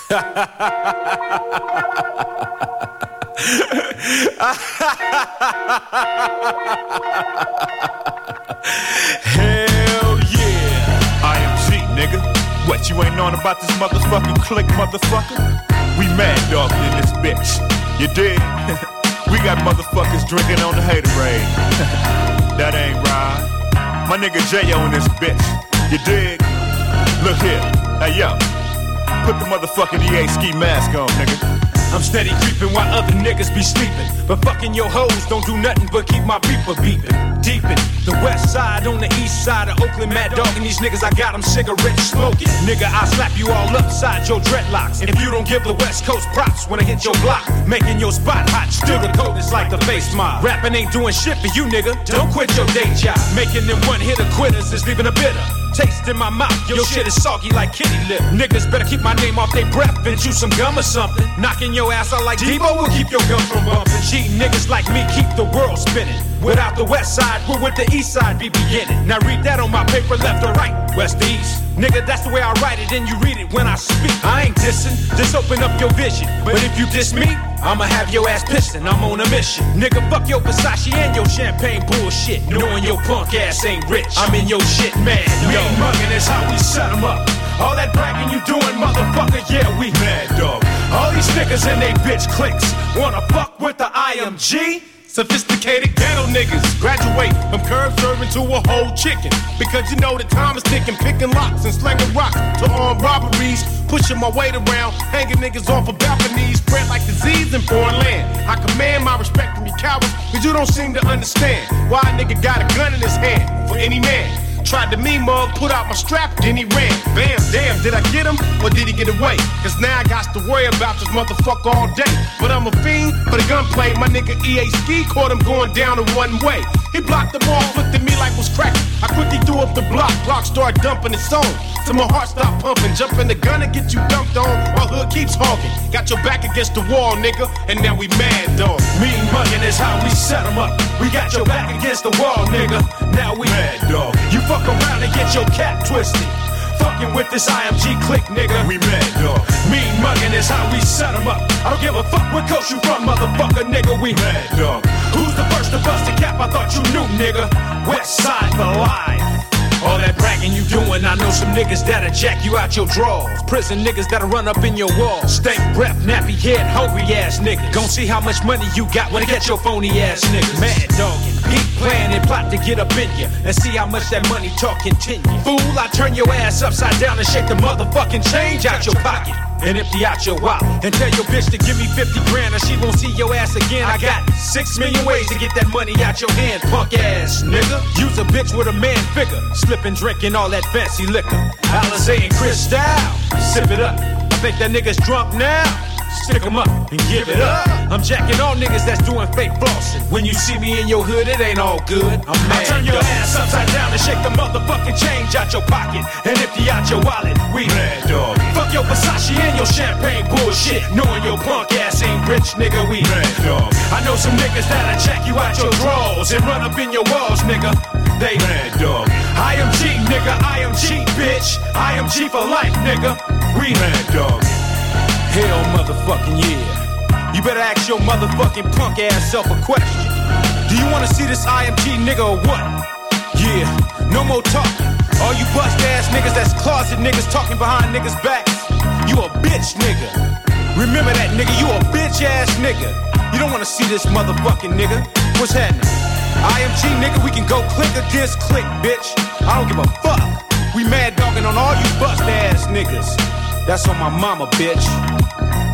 Hell yeah. IMG, nigga. What, you ain't knowing about this motherfucking clique, motherfucker? We mad dog in this bitch. You dig? We got motherfuckers drinking on the haterade. That ain't right. My nigga J.O. in this bitch. You dig? Look here. Hey, yo. Put the motherfucking EA ski mask on, nigga. I'm steady creeping while other niggas be sleeping. But fucking your hoes don't do nothing but keep my beeper beeping. Deep in the west side, on the east side of Oakland, mad dog and these niggas, I got them cigarettes smoking. Nigga, I slap you all upside your dreadlocks if you don't give the West Coast props when I hit your block. Making your spot hot, still the coldest like the face mob. Rapping ain't doing shit for you, nigga. Don't quit your day job. Making them one-hitter quitters is leaving a bitter taste in my mouth. Your shit is soggy like kitty lip. Niggas better keep my name off they breath and chew some gum or something. Knocking your ass out like Debo will keep your gum from bumping. Cheating niggas like me keep the world spinning. Without the west side, where would the east side be beginning? Now read that on my paper, left or right, west to east. Nigga, that's the way I write it and you read it when I speak. I ain't dissing, just open up your vision. But if you diss me, I'ma have your ass pissing, I'm on a mission. Nigga, fuck your Versace and your champagne bullshit. Knowing your punk ass ain't rich, I'm in your shit, man. Yo, mugging is how we set them up. All that bragging you doing, motherfucker, yeah, we mad dog. All these niggas and they bitch cliques wanna fuck with the IMG? Sophisticated ghetto niggas graduate from curb serving to a whole chicken. Because you know the time is ticking, picking locks and slinging rocks to armed robberies. Pushing my weight around, hanging niggas off of balconies. Spread like disease in foreign land. I command my respect from you cowards, cause you don't seem to understand why a nigga got a gun in his hand for any man. Tried to me mug, put out my strap, then he ran. Bam, damn, did I get him or did he get away? Cause now I got to worry about this motherfucker all day. But I'm a fiend for the gunplay. My nigga EA Ski caught him going down a one way. He blocked the ball, looked at me like was cracking. I quickly threw up the block started dumping its song. Till my heart stopped pumping, jump in the gun and get you dumped on while hood keeps hogging. Got your back against the wall, nigga, and now we mad, dog. Mean mugging is how we set them up. We got your back against the wall, nigga, now we mad, dog. You fuck around and get your cap twisted. Fucking with this IMG clique, nigga, we mad, dog. Mean mugging is how we set them up. I don't give a fuck what coast you from, motherfucker, nigga, we mad, dog. Who's the first to bust a cap? I thought you knew, nigga. West side for life. All that bragging you doing, I know some niggas that'll jack you out your drawers. Prison niggas that'll run up in your walls. Stank breath, nappy head, hungry ass niggas. Gon' see how much money you got when I get your phony ass niggas. Mad dogging, peak plan and plot to get up in ya and see how much that money talk continue. Fool, I turn your ass upside down and shake the motherfucking change out your pocket and empty out your wallet. And tell your bitch to give me 50 grand or she won't see your ass again. I got 6 million ways to get that money out your hand, punk ass nigga. Use a bitch with a man figure, slipping, drinking all that fancy liquor. Alizé and Cristal, sip it up. I think that nigga's drunk now. Stick 'em up and give it up. I'm jacking all niggas that's doing fake flossing. When you see me in your hood, it ain't all good. I'm mad. I turn your ass upside down and shake the motherfucking change out your pocket and empty out your wallet. We mad, dog. Fuck your Versace and your champagne bullshit. Knowing your punk ass ain't rich, nigga, we mad, dog. I know some niggas that'll check you out your drawers and run up in your walls, nigga. They mad, dog. IMG, nigga, IMG, bitch. IMG for life, nigga. We mad, dog. Hell motherfucking yeah. You better ask your motherfucking punk ass self a question. Do you wanna see this IMG nigga or what? Yeah, no more talking. All you bust ass niggas that's closet niggas talking behind niggas' backs. You a bitch nigga. Remember that nigga, you a bitch ass nigga. You don't wanna see this motherfucking nigga. What's happening? IMG nigga, we can go click against click, bitch. I don't give a fuck. We mad dogging on all you bust ass niggas. That's on my mama, bitch.